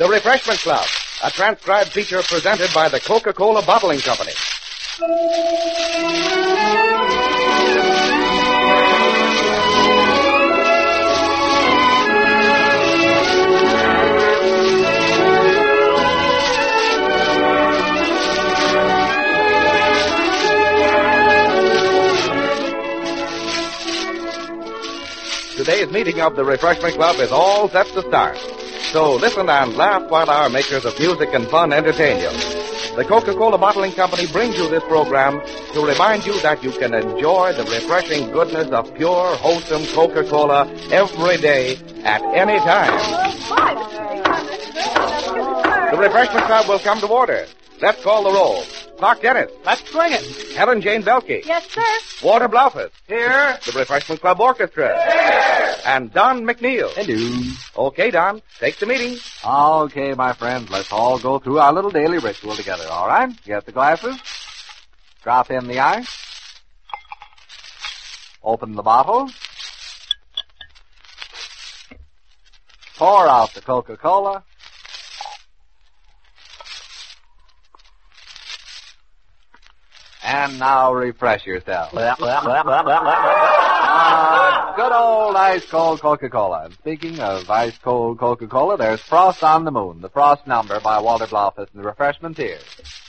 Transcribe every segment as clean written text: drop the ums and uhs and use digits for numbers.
The Refreshment Club, a transcribed feature presented by the Coca-Cola Bottling Company. Today's meeting of the Refreshment Club is all set to start. So listen and laugh while our makers of music and fun entertain you. The Coca-Cola Bottling Company brings you this program to remind you that you can enjoy the refreshing goodness of pure, wholesome Coca-Cola every day at any time. The Refreshment Club will come to order. Let's call the roll. Clark Dennis. Let's swing it. Helen Jane Belkey. Yes, sir. Walter Blaufus. Here. The Refreshment Club Orchestra. Here. And Don McNeil. Hello. Okay, Don. Take the meeting. Okay, my friends, let's all go through our little daily ritual together, all right? Get the glasses. Drop in the ice. Open the bottle. Pour out the Coca-Cola. And now refresh yourself. Good old ice-cold Coca-Cola. And speaking of ice-cold Coca-Cola, there's Frost on the Moon, the Frost number by Walter Blaufus and the Refreshmenteers.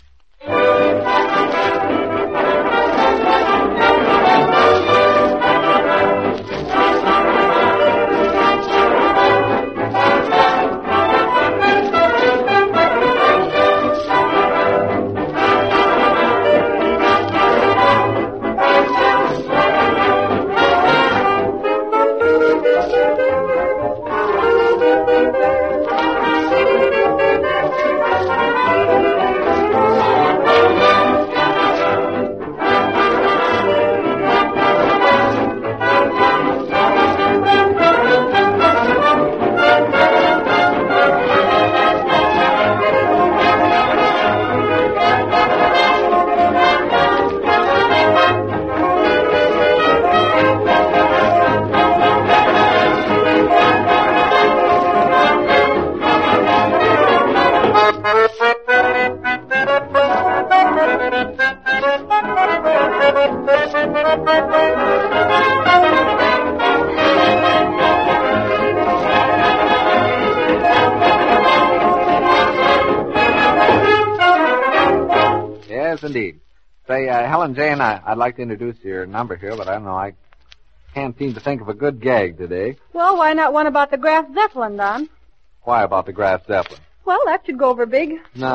Yes, indeed. Say, Helen Jane, I'd like to introduce your number here, but I don't know, I can't seem to think of a good gag today. Well, why not one about the Graf Zeppelin, Don? Why about the Graf Zeppelin? Well, that should go over big. No.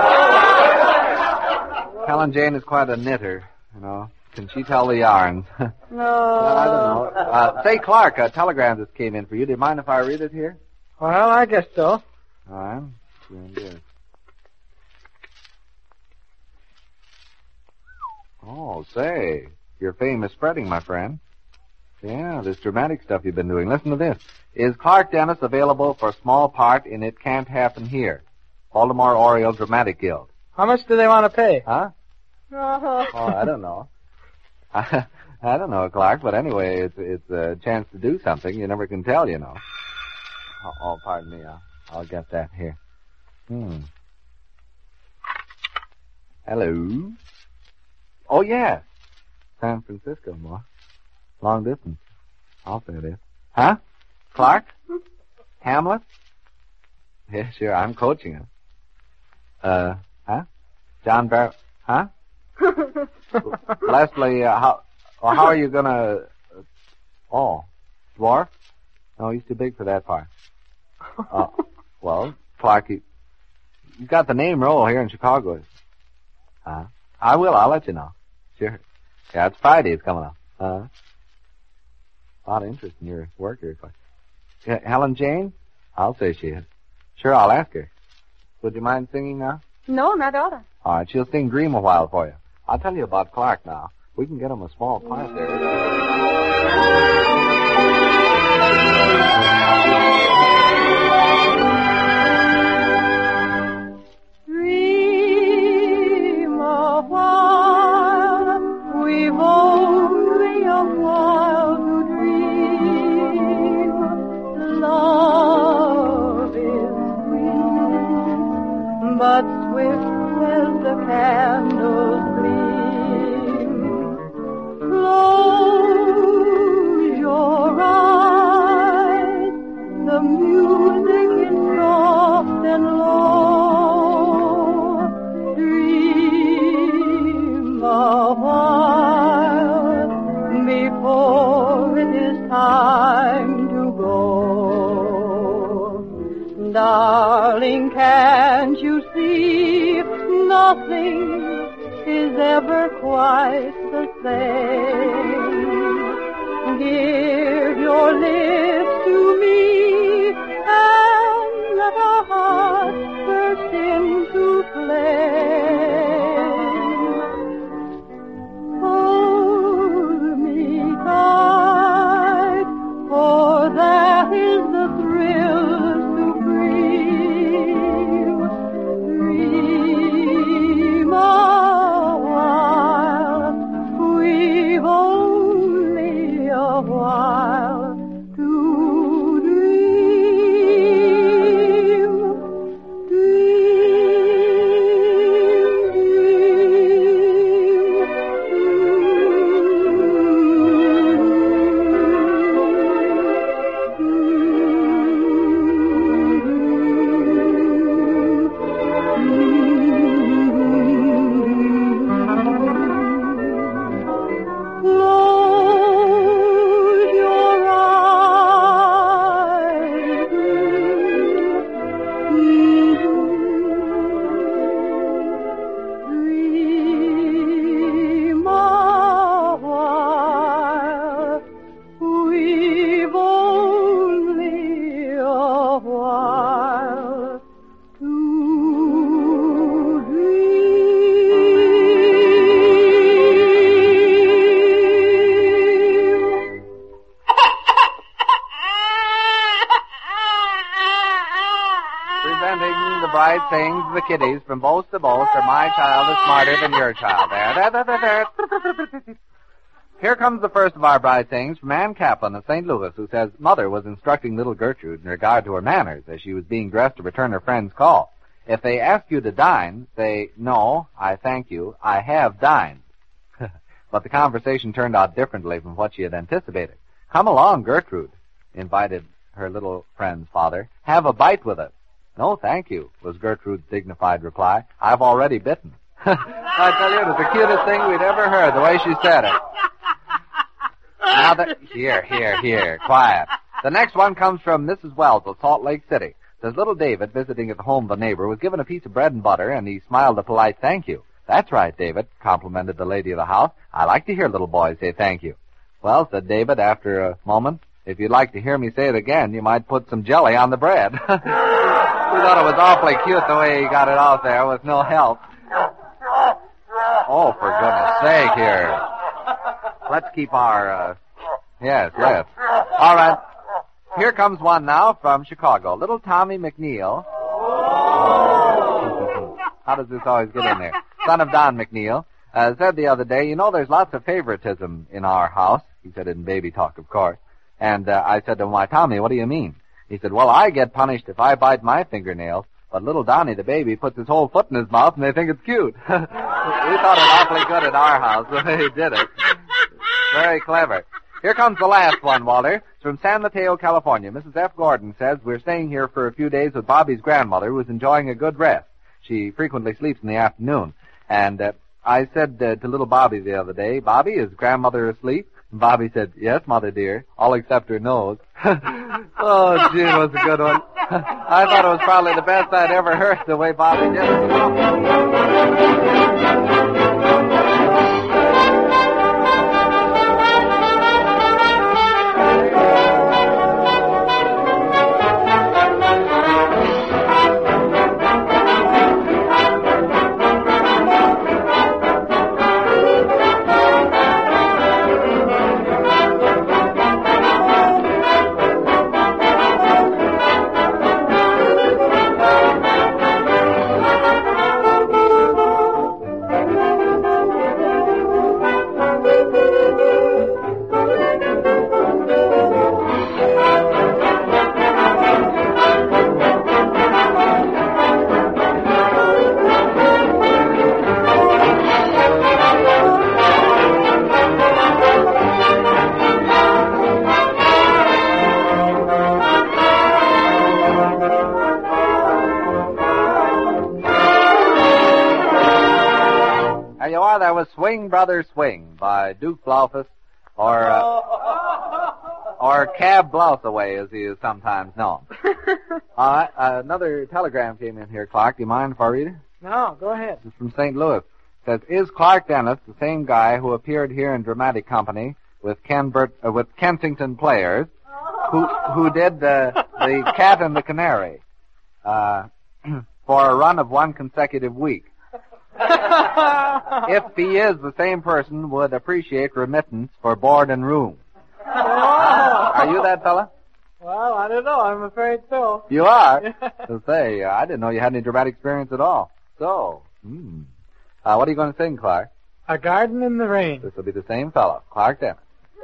Helen Jane is quite a knitter, you know. Can she tell the yarns? No. Well, I don't know. Say, Clark, a telegram just came in for you. Do you mind if I read it here? Well, I guess so. All right. Good. Oh, say, your fame is spreading, my friend. Yeah, this dramatic stuff you've been doing. Listen to this. Is Clark Dennis available for a small part in It Can't Happen Here? Baltimore Oriole Dramatic Guild. How much do they want to pay? Huh? Oh, I don't know. I don't know, Clark, but anyway, it's a chance to do something. You never can tell, you know. Oh, pardon me. I'll get that here. Hello? Oh, yeah. San Francisco, boy. Long distance. I'll say it is. Huh? Clark? Hamlet? Yeah, sure. I'm coaching him. Huh? John Barrett? Huh? Leslie, how are you gonna... Dwarf? No, he's too big for that part. Well, Clark, you got the name roll here in Chicago. I will. I'll let you know. Sure. Yeah, it's Friday. It's coming up. A lot of interest in your work here, Clark. Helen Jane? I'll say she is. Sure, I'll ask her. Would you mind singing now? No, not at all. All right, she'll sing Dream a while for you. I'll tell you about Clark now. We can get him a small part there. Love is sweet. a while before it is time to go. Darling, can't you see nothing is ever quite the same? Give your lips to me and let our hearts burst into flame. Hold me tight, for that is the thrill supreme. Dream a while, we've only a while to dream. Close your eyes. Dream a while. We've only a while to dream. Presenting the bright things, the kiddies, from boast to boast, or my child is smarter than your child. There. Here comes the first of our bright things from Ann Kaplan of St. Louis, who says Mother was instructing little Gertrude in regard to her manners as she was being dressed to return her friend's call. If they ask you to dine, say, "No, I thank you, I have dined." But the conversation turned out differently from what she had anticipated. "Come along, Gertrude," invited her little friend's father. "Have a bite with us." "No, thank you," was Gertrude's dignified reply. "I've already bitten." I tell you, it was the cutest thing we'd ever heard, the way she said it. Now here, quiet. The next one comes from Mrs. Wells of Salt Lake City. Says little David, visiting at the home of a neighbor, was given a piece of bread and butter, and he smiled a polite thank you. "That's right, David," complimented the lady of the house. "I like to hear little boys say thank you." "Well," said David after a moment, "if you'd like to hear me say it again, you might put some jelly on the bread." We thought it was awfully cute the way he got it out there with no help. Oh, for goodness sake here. Let's keep our, yes. All right. Here comes one now from Chicago. Little Tommy McNeil. How does this always get in there? Son of Don McNeil, said the other day, "You know, there's lots of favoritism in our house." He said it in baby talk, of course. And I said to him, "Why, Tommy, what do you mean?" He said, "Well, I get punished if I bite my fingernails, but little Donnie, the baby, puts his whole foot in his mouth and they think it's cute." We thought it awfully good at our house when they did it. Very clever. Here comes the last one, Walter. It's from San Mateo, California. Mrs. F. Gordon says, "We're staying here for a few days with Bobby's grandmother, who is enjoying a good rest. She frequently sleeps in the afternoon." And I said to little Bobby the other day, "Bobby, is grandmother asleep?" And Bobby said, "Yes, Mother dear, all except her nose." Oh, gee, it was a good one. I thought it was probably the best I'd ever heard, the way Bobby did it. was Swing Brother Swing by Duke Bloufus, or Cab Blousaway, as he is sometimes known. All right, another telegram came in here, Clark. Do you mind if I read it? No, go ahead. It's from St. Louis. It says, is Clark Dennis the same guy who appeared here in dramatic company with Kensington Players, who did the Cat and the Canary for a run of one consecutive week? If he is the same person, would appreciate remittance for board and room. Are you that fella? Well, I don't know. I'm afraid so. You are? To say, I didn't know you had any dramatic experience at all. So, what are you going to sing, Clark? A Garden in the Rain. This will be the same fellow, Clark Dennis.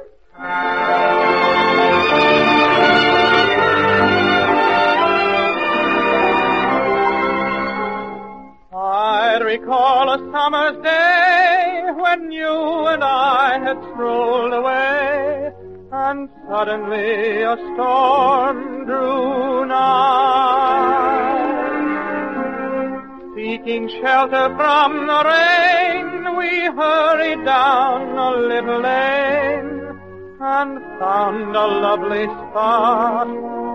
I recall a summer's day when you and I had strolled away, and suddenly a storm drew nigh. Seeking shelter from the rain, we hurried down a little lane and found a lovely spot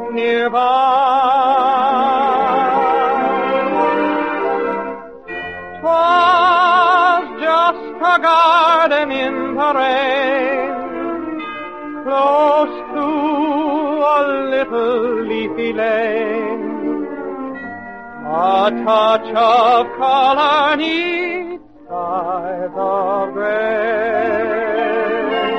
nearby. 'Twas just a garden in the rain, close to a little leafy lane. A touch of color neath skies of gray.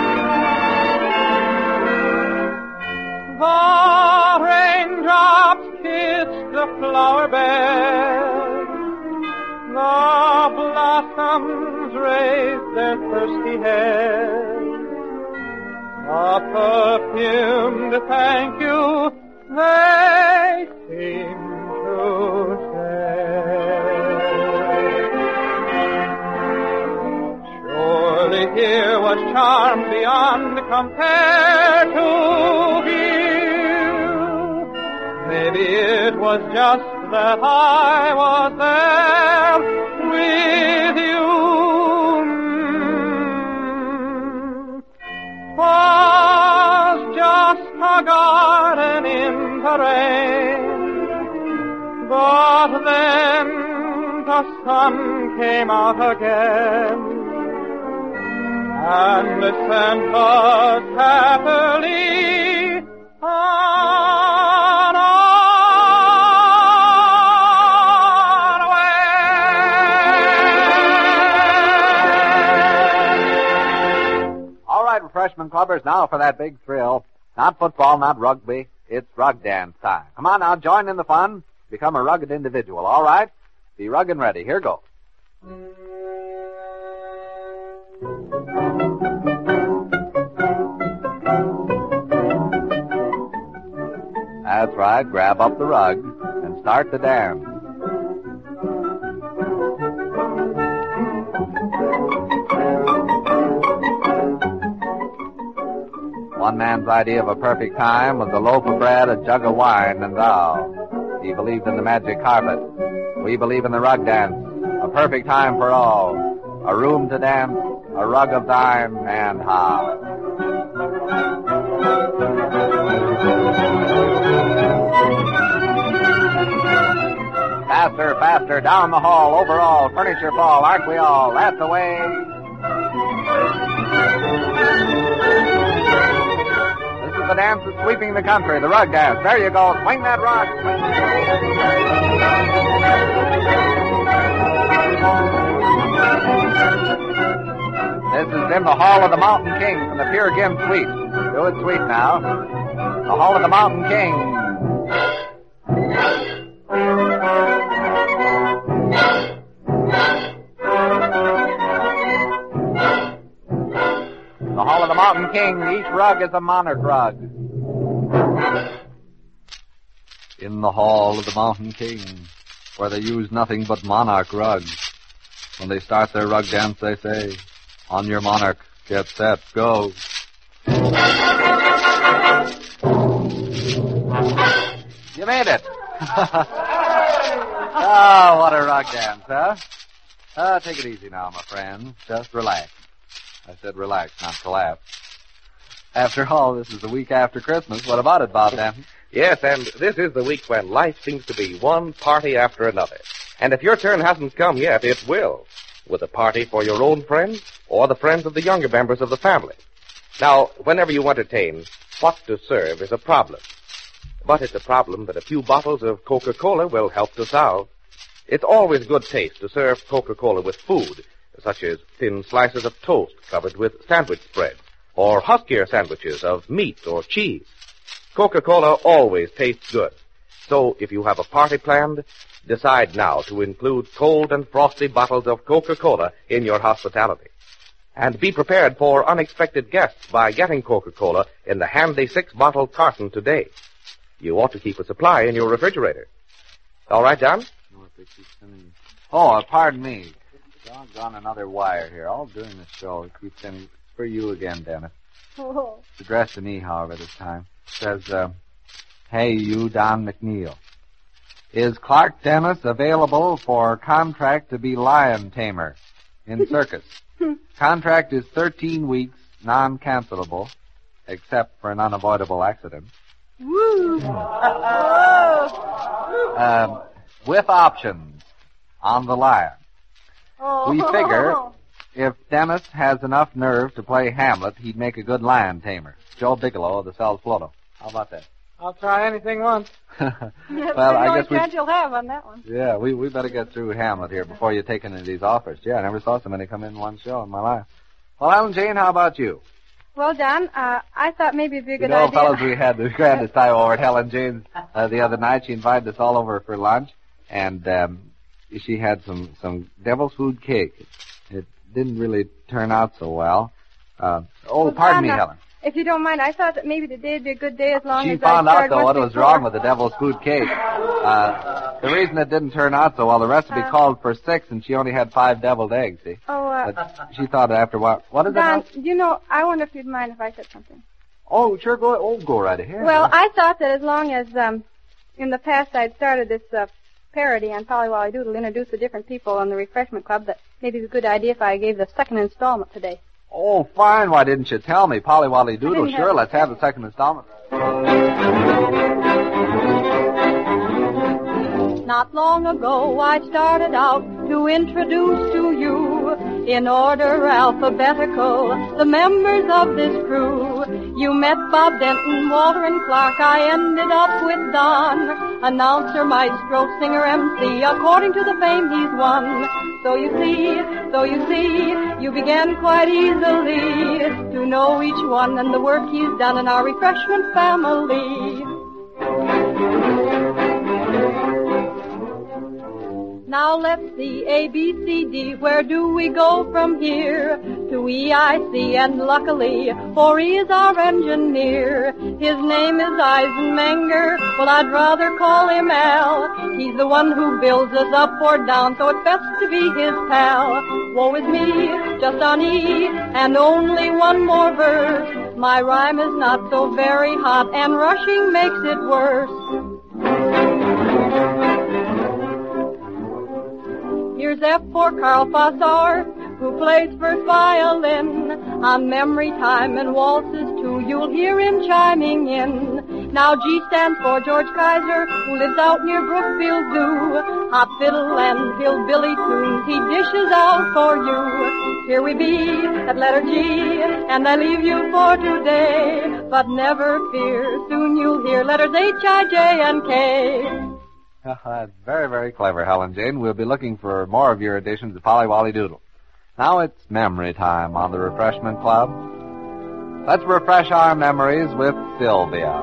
The raindrops kissed the flower bed, the blossoms raised their thirsty heads. A perfumed thank you they seemed to say. Surely here was charm beyond compare to view. Maybe it was just that I was there with you. 'Twas just a garden in the rain, but then the sun came out again, and sent us happily on our way. All right, refreshment clubbers, now for that big thrill. Not football, not rugby. It's rug dance time. Come on now, join in the fun. Become a rugged individual, all right? Be rugged and ready. Here goes. That's right. Grab up the rug and start the dance. One man's idea of a perfect time was a loaf of bread, a jug of wine, and thou. He believed in the magic carpet. We believe in the rug dance. A perfect time for all. A room to dance, a rug of thine, and how. Faster, faster, down the hall, overall, furniture fall, aren't we all? That's the way. This is the dance that's sweeping the country, the rug dance. There you go, swing that rug. This is in the Hall of the Mountain King from the Peer Gynt Suite. Do it sweet now. The Hall of the Mountain King. The Hall of the Mountain King, each rug is a monarch rug. In the Hall of the Mountain King, where they use nothing but monarch rugs. When they start their rug dance, they say, on your monarch, get set, go. You made it. Oh, what a rug dance, huh? Take it easy now, my friends. Just relax. I said relax, not collapse. After all, this is the week after Christmas. What about it, Bob Danton? Yes, and this is the week when life seems to be one party after another. And if your turn hasn't come yet, it will. With a party for your own friends or the friends of the younger members of the family. Now, whenever you entertain, what to serve is a problem. But it's a problem that a few bottles of Coca-Cola will help to solve. It's always good taste to serve Coca-Cola with food, such as thin slices of toast covered with sandwich spread, or huskier sandwiches of meat or cheese. Coca-Cola always tastes good. So if you have a party planned, decide now to include cold and frosty bottles of Coca-Cola in your hospitality. And be prepared for unexpected guests by getting Coca-Cola in the handy 6-bottle carton today. You ought to keep a supply in your refrigerator. All right, John? Oh, pardon me. Doggone another wire here. All during the show. It keeps sending for you again, Dennis. Oh. It's addressed to me, however, this time. It says, hey, you, Don McNeil. Is Clark Dennis available for contract to be lion tamer in circus? Contract is 13 weeks, non-cancelable, except for an unavoidable accident. Woo! With options on the lion. Oh. We figure if Dennis has enough nerve to play Hamlet, he'd make a good lion tamer. Joe Bigelow of the Cells Floto. How about that? I'll try anything once. That's Well, the I only guess we... chance you'll have on that one. Yeah, we better get through Hamlet here before you take any of these offers. Yeah, I never saw so many come in one show in my life. Well, Ellen Jane, how about you? Well, Don, I thought maybe it'd be a good You know, idea. fellas, we had the grandest time over at Helen Jane's the other night. She invited us all over for lunch, and she had some devil's food cake. It didn't really turn out so well. Pardon me, Helen. If you don't mind, I thought that maybe today would be a good day as long She as found I out, started though, once what was before. wrong with the devil's food cake. The reason it didn't turn out so well, the recipe called for 6, and she only had 5 deviled eggs, see? But she thought after a while, what is Don, that? you know, I wonder if you'd mind if I said something. Oh, sure, go right ahead. Well, I thought that as long as, in the past I'd started this, parody on Polly Wolly Doodle, introduce the different people on the refreshment club, that maybe it's a good idea if I gave the second installment today. Oh, fine. Why didn't you tell me? Polly Wolly Doodle, didn't sure. have- Let's have the second installment. Not long ago I started out to introduce to you, in order alphabetical, the members of this crew. You met Bob Denton, Walter, and Clark. I ended up with Don, announcer, maestro, singer, MC, according to the fame he's won. So you see, you began quite easily to know each one and the work he's done in our refreshment family. Now let's see, A, B, C, D, where do we go from here? To E, I, C, and luckily, for E is our engineer. His name is Eisenmenger, well I'd rather call him Al. He's the one who builds us up or down, so it's best to be his pal. Woe is me, just on E, and only one more verse. My rhyme is not so very hot, and rushing makes it worse. Here's F for Carl Fossar, who plays first violin. On memory time and waltzes too, you'll hear him chiming in. Now G stands for George Kaiser, who lives out near Brookfield Zoo. Hot fiddle and hillbilly tunes he dishes out for you. Here we be at letter G, and I leave you for today. But never fear, soon you'll hear letters H, I, J, and K. That's very, very clever, Helen Jane. We'll be looking for more of your editions of Polly Wolly Doodle. Now it's memory time on the Refreshment Club. Let's refresh our memories with Sylvia.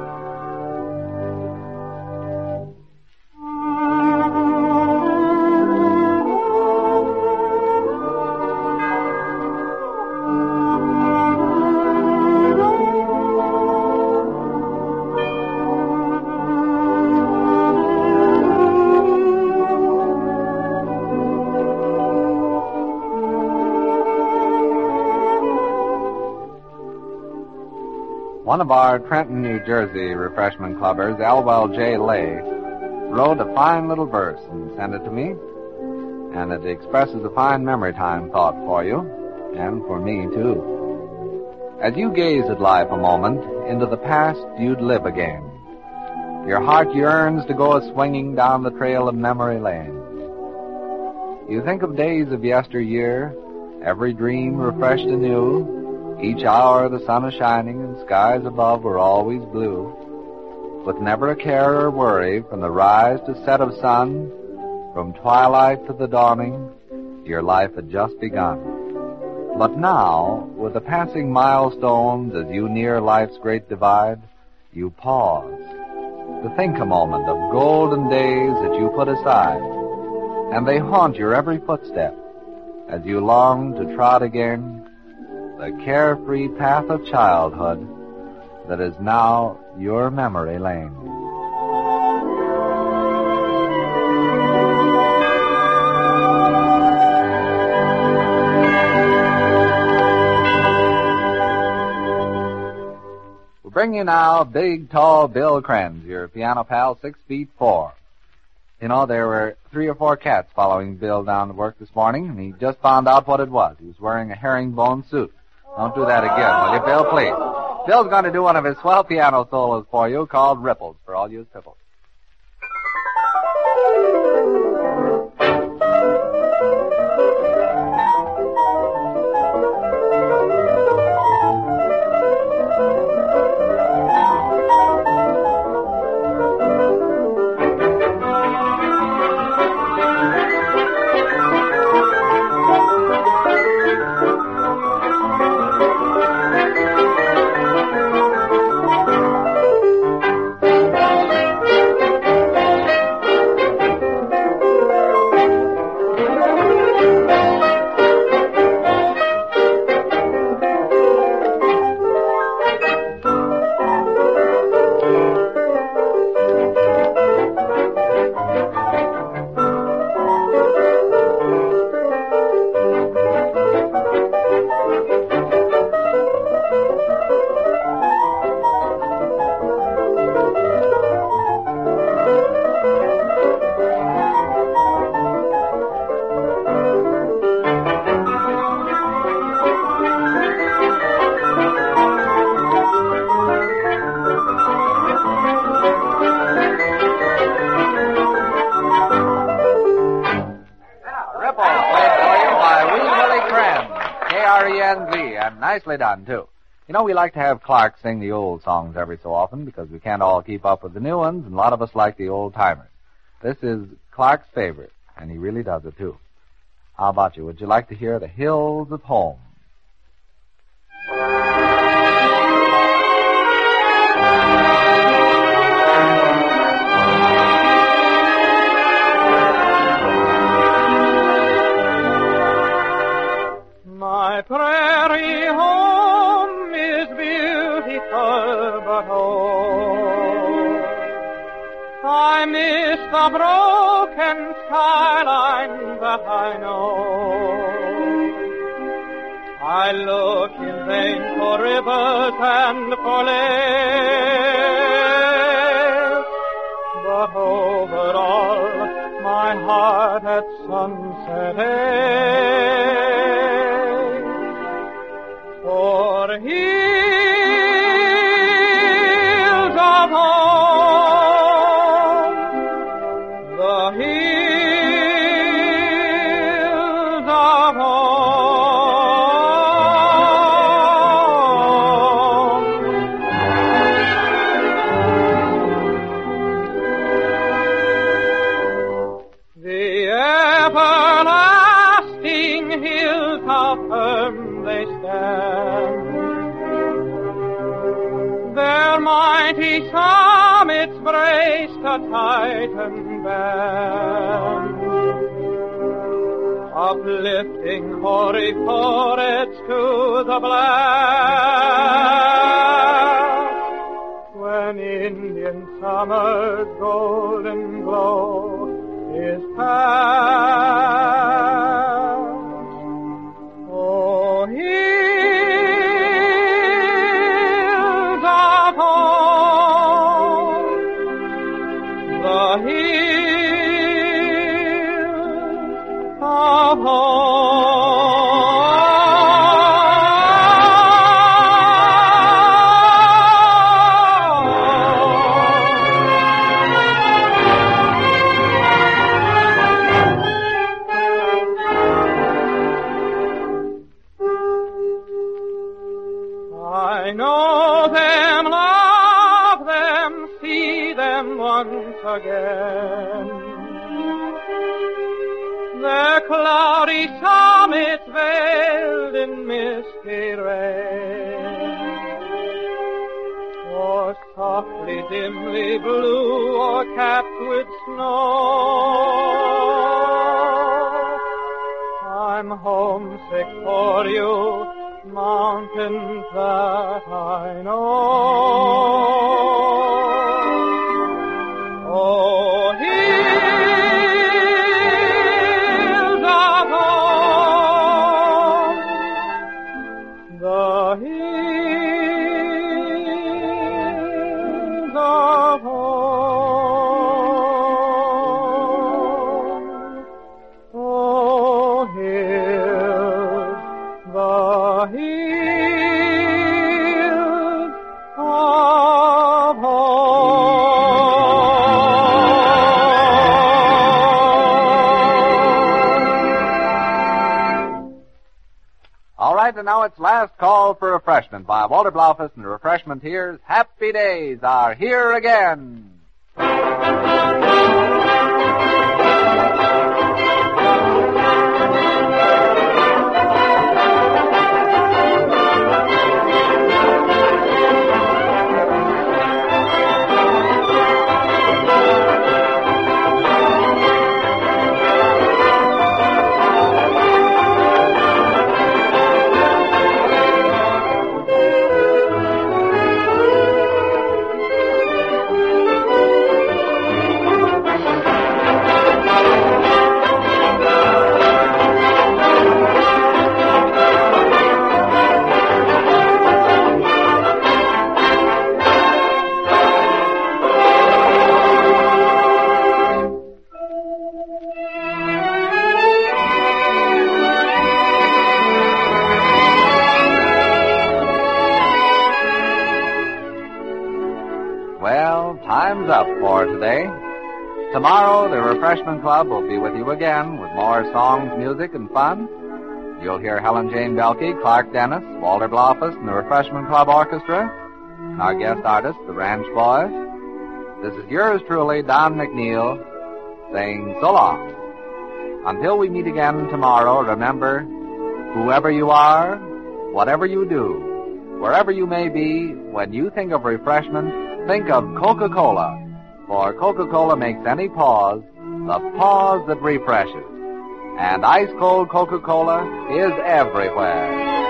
One of our Trenton, New Jersey refreshment clubbers, Elwell J. Lay, wrote a fine little verse and sent it to me. and it expresses a fine memory time thought for you, and for me, too. As you gaze at life a moment, into the past you'd live again. Your heart yearns to go a-swinging down the trail of memory lane. You think of days of yesteryear, every dream refreshed anew. Each hour the sun is shining and skies above were always blue. With never a care or worry from the rise to set of sun, from twilight to the dawning, your life had just begun. But now, with the passing milestones as you near life's great divide, you pause to think a moment of golden days that you put aside, and they haunt your every footstep as you long to trot again the carefree path of childhood that is now your memory lane. We'll bring you now big, tall Bill Krenz, your piano pal, 6'4". You know, there were 3 or 4 cats following Bill down to work this morning, and he just found out what it was. He was wearing a herringbone suit. Don't do that again, will you, Bill, please? Bill's going to do one of his swell piano solos for you called Ripples, for all you pipples. And nicely done, too. You know, we like to have Clark sing the old songs every so often because we can't all keep up with the new ones, and a lot of us like the old-timers. This is Clark's favorite, and he really does it, too. How about you? Would you like to hear The Hills of Home? My prairie home is beautiful, but oh, I miss the broken skyline that I know. I look in vain for rivers and for lakes, but over all my heart at sunset aches. For hills of home, the hills of home. The everlasting hills, how firm they stand. Their mighty summits braced a Titan band, uplifting hoary foreheads to the blast. When Indian summer's golden glow is past, oh, hills of home, the hills of I know them, love them, see them once again. Their cloudy summits veiled in misty rain, or softly, dimly blue, or capped with snow. I'm homesick for you, mountains that I know. Oh, hills of home, the hills of home. Oh, hills, the hills of home. All right, and now it's Last Call for Refreshment by Walter Blaufus and the Refreshmenteers. Happy days are here again. Well, time's up for today. Tomorrow, the Refreshment Club will be with you again with more songs, music, and fun. You'll hear Helen Jane Belke, Clark Dennis, Walter Blaufus, and the Refreshment Club Orchestra, and our guest artist, the Ranch Boys. This is yours truly, Don McNeil, saying so long. Until we meet again tomorrow, remember, whoever you are, whatever you do, wherever you may be, when you think of refreshment, think of Coca-Cola, for Coca-Cola makes any pause the pause that refreshes. And ice-cold Coca-Cola is everywhere.